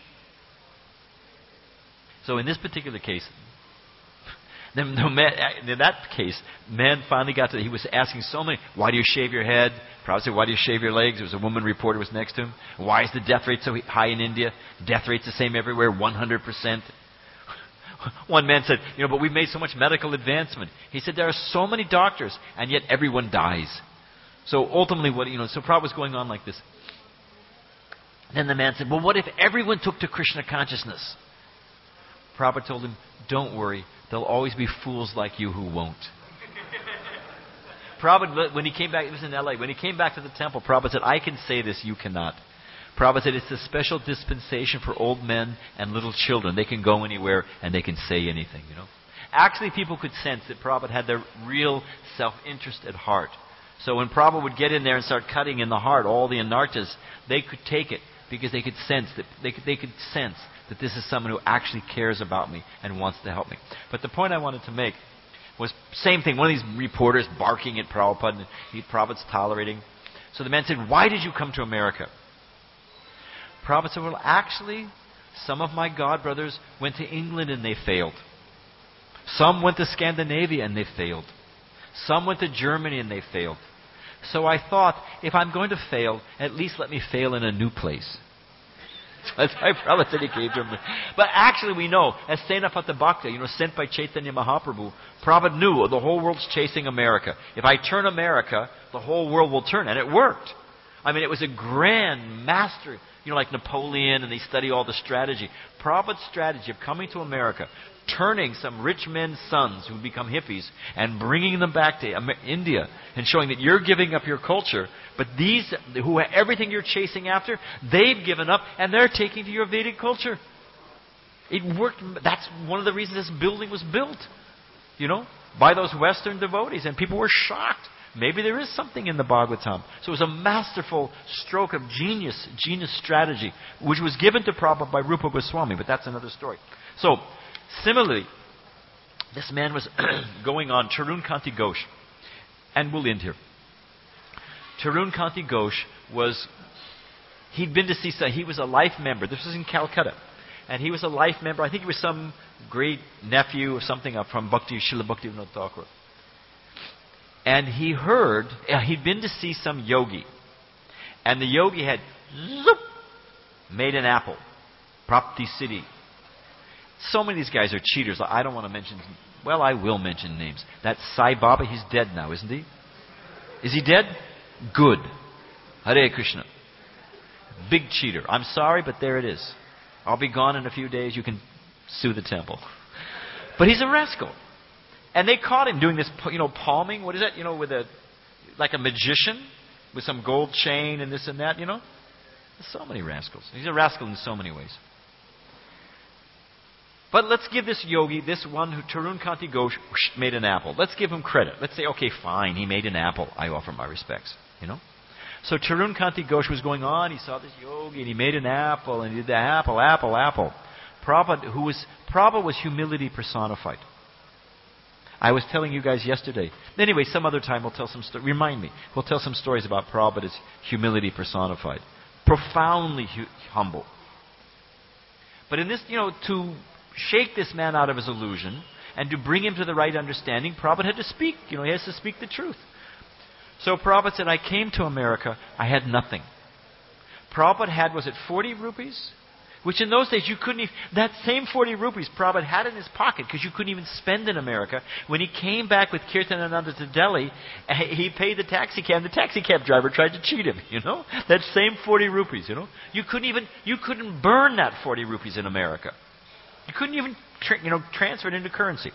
So in this particular case, then the man, in that case, man finally got to, he was asking so many, why do you shave your head? Prabhupada said, why do you shave your legs? There was a woman reporter was next to him. Why is the death rate so high in India? Death rate's the same everywhere, one hundred percent. One man said, you know, but we've made so much medical advancement. He said, there are so many doctors, and yet everyone dies. So ultimately, what, you know, so Prabhupada was going on like this. Then the man said, well, what if everyone took to Krishna consciousness? Prabhupada told him, don't worry, there'll always be fools like you who won't. Prabhupada, when he came back, it was in L A, when he came back to the temple, Prabhupada said, I can say this, you cannot. Prabhupada said, it's a special dispensation for old men and little children. They can go anywhere and they can say anything, you know. Actually, people could sense that Prabhupada had their real self-interest at heart. So when Prabhupada would get in there and start cutting in the heart, all the anartas, they could take it because they could sense that they could, they could sense that this is someone who actually cares about me and wants to help me. But the point I wanted to make was same thing. One of these reporters barking at Prabhupada, and he, Prabhupada's tolerating. So the man said, why did you come to America? Prabhupada said, well, actually, Some of my God brothers went to England and they failed. Some went to Scandinavia and they failed. Some went to Germany and they failed. So I thought, if I'm going to fail, at least let me fail in a new place. That's why Prabhupada said he came to him. But actually we know, as Senapati Bhakta, you know, sent by Chaitanya Mahaprabhu, Prabhupada knew the whole world's chasing America. If I turn America, the whole world will turn. And it worked. I mean, it was a grand master, you know, like Napoleon, and they study all the strategy. Prabhupada's strategy of coming to America, turning some rich men's sons who become hippies and bringing them back to Amer- India and showing that you're giving up your culture, but these, who everything you're chasing after, they've given up and they're taking to your Vedic culture. It worked. That's one of the reasons this building was built, you know, by those Western devotees, and people were shocked. Maybe there is something in the Bhagavatam. So it was a masterful stroke of genius, genius strategy, which was given to Prabhupada by Rupa Goswami, but that's another story. So, similarly, this man was going on, Tarun Kanti Ghosh, and we'll end here. Tarun Kanti Ghosh was, he'd been to see, he was a life member. This was in Calcutta. And he was a life member. I think he was some great nephew or something from Bhakti, Srila Bhaktivinoda Thakur. And he heard, he'd been to see some yogi. And the yogi had zoop, made an apple. Prapti Siddhi. So many of these guys are cheaters. I don't want to mention, well, I will mention names. That Sai Baba, he's dead now, isn't he? Is he dead? Good. Hare Krishna. Big cheater. I'm sorry, but there it is. I'll be gone in a few days. You can sue the temple. But he's a rascal. And they caught him doing this, you know, palming. What is that? You know, with a, like a magician with some gold chain and this and that, you know. There's so many rascals. He's a rascal in so many ways. But let's give this yogi, this one who Tarun Kanti Ghosh made an apple. Let's give him credit. Let's say, okay, fine, he made an apple. I offer my respects, you know. So Tarun Kanti Ghosh was going on. He saw this yogi and he made an apple and he did the apple, apple, apple. Prabhupada, who was, Prabhupada was humility personified. I was telling you guys yesterday. Anyway, some other time we'll tell some stories. Remind me. We'll tell some stories about Prabhupada's humility personified. Profoundly hu- humble. But in this, you know, to shake this man out of his illusion and to bring him to the right understanding, Prabhupada had to speak. You know, he has to speak the truth. So Prabhupada said, I came to America, I had nothing. Prabhupada had, was it forty rupees? Which in those days you couldn't even, that same forty rupees Prabhupada had in his pocket because you couldn't even spend in America. When he came back with Kirtanananda to Delhi, he paid the taxi cab. The taxi cab driver tried to cheat him, you know. That same forty rupees, you know. You couldn't even, you couldn't burn that forty rupees in America. You couldn't even, tra- you know, transfer it into currency.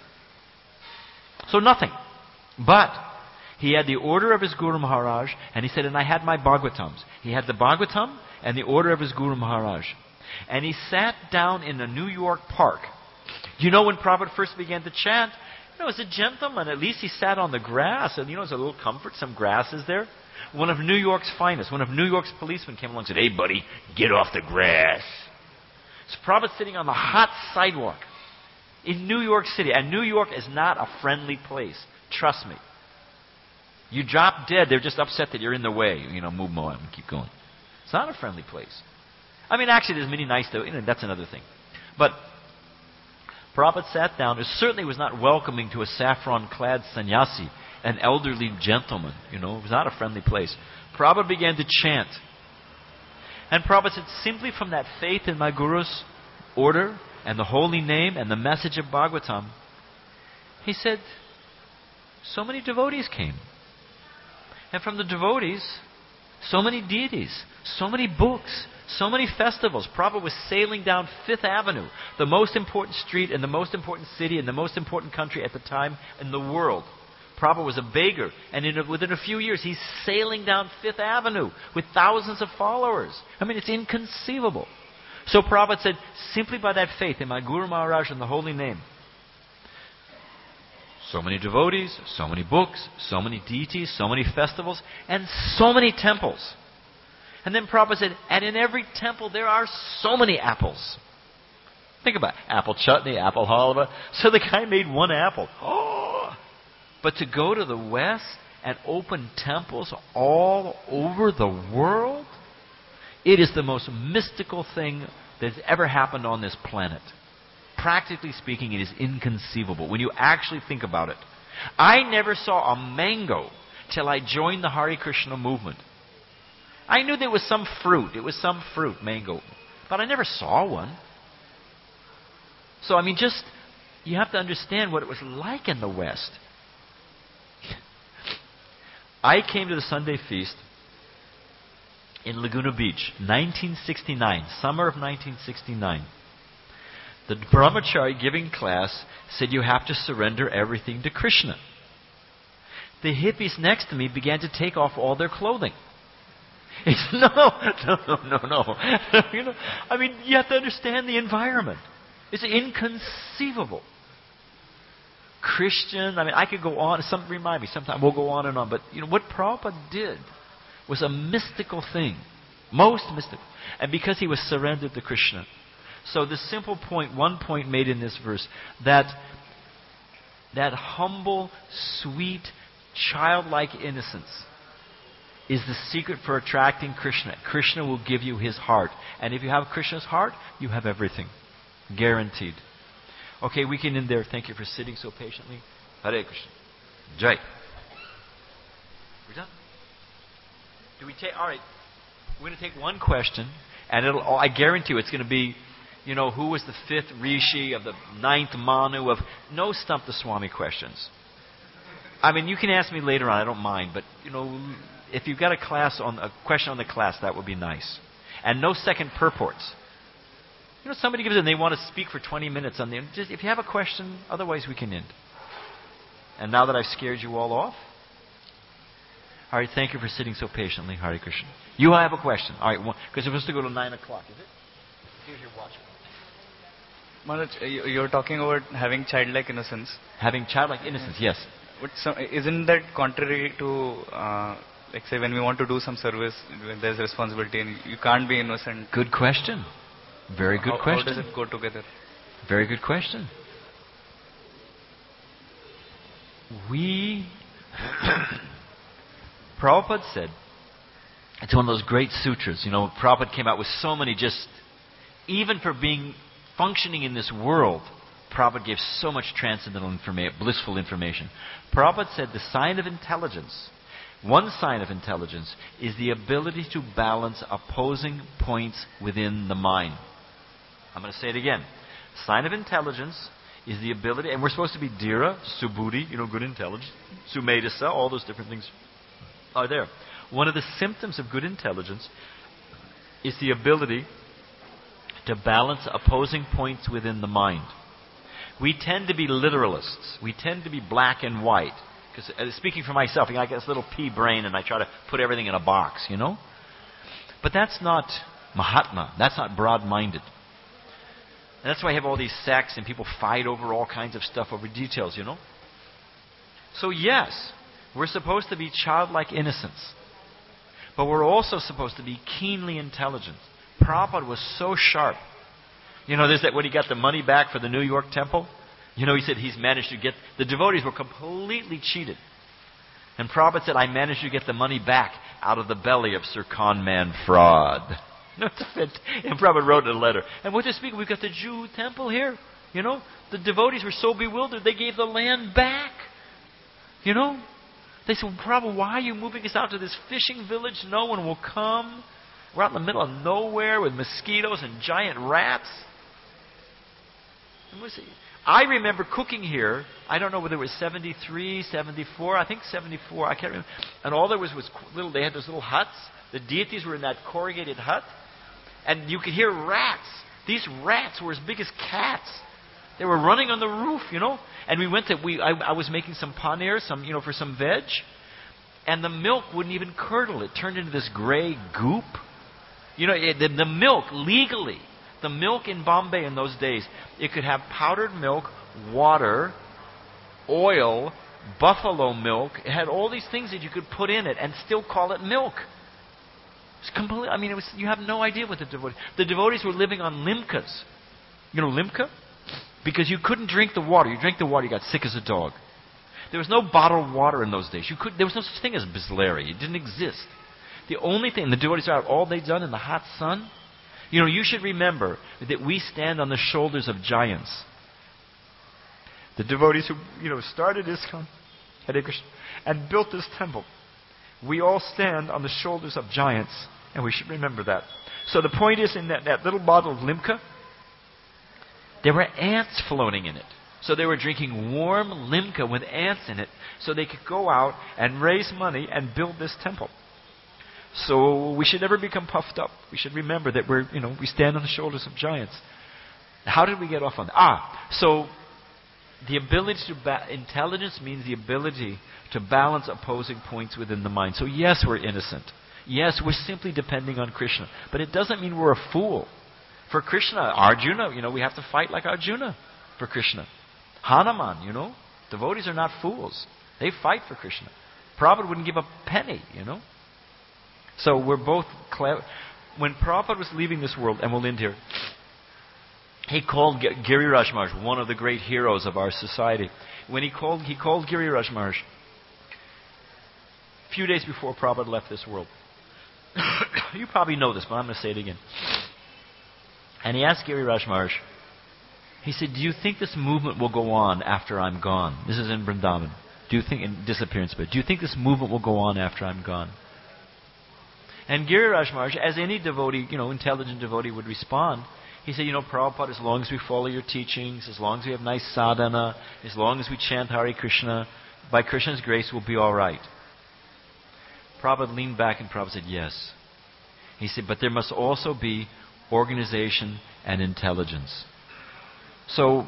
So nothing. But he had the order of his Guru Maharaj, and he said, and I had my Bhagavatams. He had the Bhagavatam and the order of his Guru Maharaj. And he sat down in a New York park. You know when Prabhupada first began to chant? You know, as a gentleman, at least he sat on the grass. And you know, there's a little comfort, some grass is there. One of New York's finest, one of New York's policemen came along and said, hey buddy, get off the grass. So Prabhupada's sitting on the hot sidewalk in New York City. And New York is not a friendly place. Trust me. You drop dead, they're just upset that you're in the way. You know, move on and keep going. It's not a friendly place. I mean, actually, there's many nice, though. You know, that's another thing. But Prabhupada sat down. It certainly was not welcoming to a saffron-clad sannyasi, an elderly gentleman. You know, it was not a friendly place. Prabhupada began to chant. And Prabhupada said, simply from that faith in my Guru's order and the holy name and the message of Bhagavatam, he said, so many devotees came. And from the devotees, so many deities, so many books, so many festivals. Prabhupada was sailing down Fifth Avenue, the most important street in the most important city in the most important country at the time in the world. Prabhupada was a beggar, and in a, within a few years, he's sailing down Fifth Avenue with thousands of followers. I mean, it's inconceivable. So Prabhupada said, simply by that faith in my Guru Maharaj and the holy name, so many devotees, so many books, so many deities, so many festivals, and so many temples. And then Prabhupada said, and in every temple there are so many apples. Think about it. Apple chutney, apple halva. So the guy made one apple. Oh! But to go to the West and open temples all over the world, it is the most mystical thing that's ever happened on this planet. Practically speaking, it is inconceivable when you actually think about it. I never saw a mango till I joined the Hare Krishna movement. I knew there was some fruit. It was some fruit, mango. But I never saw one. So, I mean, just, you have to understand what it was like in the West. I came to the Sunday feast in Laguna Beach, nineteen sixty-nine, summer of nineteen sixty-nine. The brahmachari giving class said you have to surrender everything to Krishna. The hippies next to me began to take off all their clothing. He said, no, no, no, no, no. You know, I mean, you have to understand the environment. It's inconceivable. Christian, I mean, I could go on. Some remind me, sometime we'll go on and on. But, you know, what Prabhupada did was a mystical thing. Most mystical. And because he was surrendered to Krishna. So the simple point, one point made in this verse, that that humble, sweet, childlike innocence is the secret for attracting Krishna. Krishna will give you his heart. And if you have Krishna's heart, you have everything. Guaranteed. Okay, we can end there. Thank you for sitting so patiently. Hare Krishna. Jai. We're done? Do we take... All right. We're going to take one question, and it'll. I guarantee you it's going to be, you know, who was the fifth rishi of the ninth Manu of... No Stump the Swami questions. I mean, you can ask me later on. I don't mind. But, you know, if you've got a class on a question on the class, that would be nice. And no second purports. You know, somebody gives it and they want to speak for twenty minutes on the... Just, if you have a question, otherwise we can end. And now that I've scared you all off... All right, thank you for sitting so patiently, Hare Krishna. You have a question. All right, because we're supposed to go to nine o'clock, is it? Here's your watch. Maharaj, you're talking about having childlike innocence. Having childlike innocence, yes. But some, isn't that contrary to, uh, like say, when we want to do some service, when there's responsibility and you can't be innocent? Good question. Very good how, question. How does it go together? Very good question. We... Prabhupada said, it's one of those great sutras. You know, Prabhupada came out with so many just, even for being, functioning in this world, Prabhupada gave so much transcendental information, blissful information. Prabhupada said the sign of intelligence, one sign of intelligence, is the ability to balance opposing points within the mind. I'm going to say it again. Sign of intelligence is the ability, and we're supposed to be Dhira, Subhuddhi, you know, good intelligence, Sumedasa, all those different things are there. One of the symptoms of good intelligence is the ability to balance opposing points within the mind. We tend to be literalists. We tend to be black and white. Because uh, speaking for myself, I got this little pea brain and I try to put everything in a box, you know. But that's not Mahatma. That's not broad-minded. And that's why I have all these sects and people fight over all kinds of stuff, over details, you know. So yes, we're supposed to be childlike innocence. But we're also supposed to be keenly intelligent. Prabhupada was so sharp. You know, there's that when he got the money back for the New York temple. You know, he said he's managed to get... The devotees were completely cheated. And Prabhupada said, I managed to get the money back out of the belly of Sir Conman Fraud. No, it's a fit. And Prabhupada wrote in a letter. And what to speak, we've got the Jew temple here. You know, the devotees were so bewildered, they gave the land back. You know? They said, well, Prabhupada, why are you moving us out to this fishing village? No one will come. We're out in the middle of nowhere with mosquitoes and giant rats. And I remember cooking here. I don't know whether it was seventy-three, seventy-four. I think seventy-four. I can't remember. And all there was was little, they had those little huts. The deities were in that corrugated hut. And you could hear rats. These rats were as big as cats. They were running on the roof, you know. And we went to, we, I, I was making some paneer, some, you know, for some veg. And the milk wouldn't even curdle. It turned into this gray goop. You know, it, the, the milk, legally, the milk in Bombay in those days, it could have powdered milk, water, oil, buffalo milk. It had all these things that you could put in it and still call it milk. It's complete, I mean, it was, you have no idea what the devotees... The devotees were living on limcas. You know limca? Because you couldn't drink the water. You drank the water, you got sick as a dog. There was no bottled water in those days. You could, there was no such thing as Bisleri. It didn't exist. The only thing, the devotees are out all day done in the hot sun. You know, you should remember that we stand on the shoulders of giants. The devotees who, you know, started ISKCON, Hare Krishna, and built this temple. We all stand on the shoulders of giants, and we should remember that. So the point is, in that, that little bottle of Limca, there were ants floating in it. So they were drinking warm Limca with ants in it, so they could go out and raise money and build this temple. So we should never become puffed up. We should remember that we're, you know, we stand on the shoulders of giants. How did we get off on that? Ah, so the ability to ba- intelligence means the ability to balance opposing points within the mind. So yes, we're innocent. Yes, we're simply depending on Krishna. But it doesn't mean we're a fool. For Krishna, Arjuna, you know, we have to fight like Arjuna for Krishna. Hanuman, you know, devotees are not fools. They fight for Krishna. Prabhupada wouldn't give a penny, you know. So we're both clever. When Prabhupada was leaving this world, and we'll end here, he called G- Giriraj Maharaj, one of the great heroes of our society. When he called, he called Giriraj Maharaj a few days before Prabhupada left this world. You probably know this, but I'm going to say it again. And he asked Giriraj Maharaj, he said, do you think this movement will go on after I'm gone? This is in Vrindavan. Do you think, in disappearance, but do you think this movement will go on after I'm gone? And Giriraj Maharaj, as any devotee, you know, intelligent devotee would respond, he said, you know, Prabhupada, as long as we follow your teachings, as long as we have nice sadhana, as long as we chant Hare Krishna, by Krishna's grace, we'll be all right. Prabhupada leaned back and Prabhupada said, yes. He said, but there must also be organization and intelligence. So,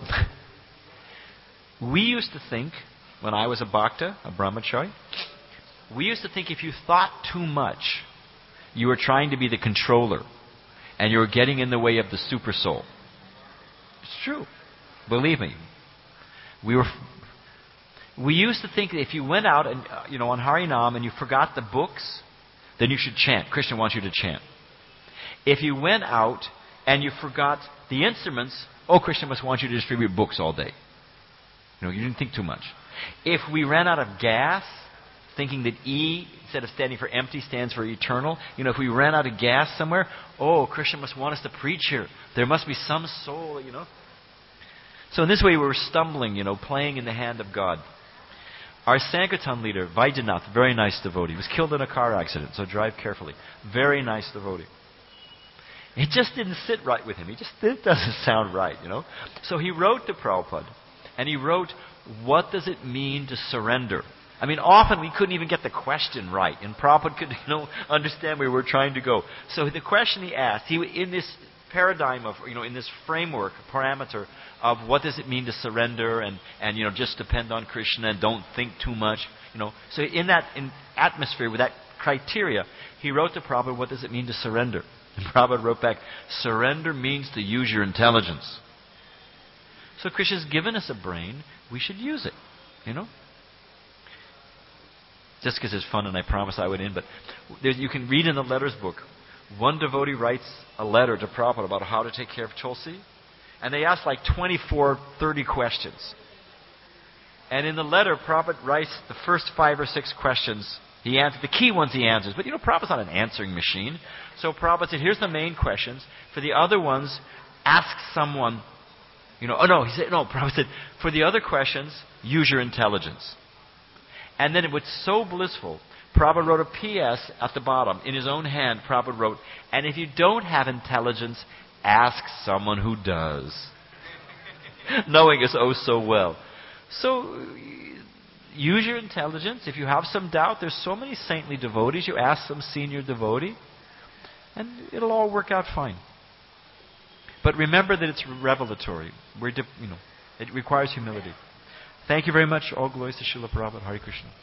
we used to think, when I was a bhakta, a brahmachari, we used to think if you thought too much, you were trying to be the controller, and you were getting in the way of the super soul. It's true. Believe me. We were... We used to think that if you went out and uh, you know on Harinam and you forgot the books, then you should chant. Krishna wants you to chant. If you went out and you forgot the instruments, oh, Krishna must want you to distribute books all day. You know, you didn't think too much. If we ran out of gas, thinking that E, instead of standing for empty, stands for eternal, you know, if we ran out of gas somewhere, oh, Krishna must want us to preach here. There must be some soul, you know. So in this way we were stumbling, you know, playing in the hand of God. Our Sankirtan leader, Vaidyanath, very nice devotee, was killed in a car accident, so drive carefully. Very nice devotee. It just didn't sit right with him. He just, it doesn't sound right, you know. So he wrote to Prabhupada, and he wrote, what does it mean to surrender? I mean, often we couldn't even get the question right, and Prabhupada could, you know, understand where we were trying to go. So the question he asked, he in this paradigm of, you know, in this framework, parameter of what does it mean to surrender and, and you know, just depend on Krishna and don't think too much, you know. So in that in atmosphere, with that criteria, he wrote to Prabhupada, what does it mean to surrender? And Prabhupada wrote back, surrender means to use your intelligence. So Krishna's given us a brain, we should use it, you know. Just because it's fun, and I promised I would end, but you can read in the letters book, one devotee writes a letter to Prabhupada about how to take care of Tulsi, and they ask like twenty-four, thirty questions. And in the letter, Prabhupada writes the first five or six questions. He answers the key ones he answers. But you know, Prabhupada's not an answering machine. So Prabhupada said, here's the main questions. For the other ones, ask someone. You know, oh no, he said, no, Prabhupada said, for the other questions, use your intelligence. And then it was so blissful, Prabhupada wrote a P S at the bottom. In his own hand, Prabhupada wrote, and if you don't have intelligence, ask someone who does. Knowing us oh so well. So, use your intelligence. If you have some doubt, there's so many saintly devotees. You ask some senior devotee, and it'll all work out fine. But remember that it's revelatory. We're, de- you know, it requires humility. Thank you very much. All glories to Srila Prabhupada. Hare Krishna.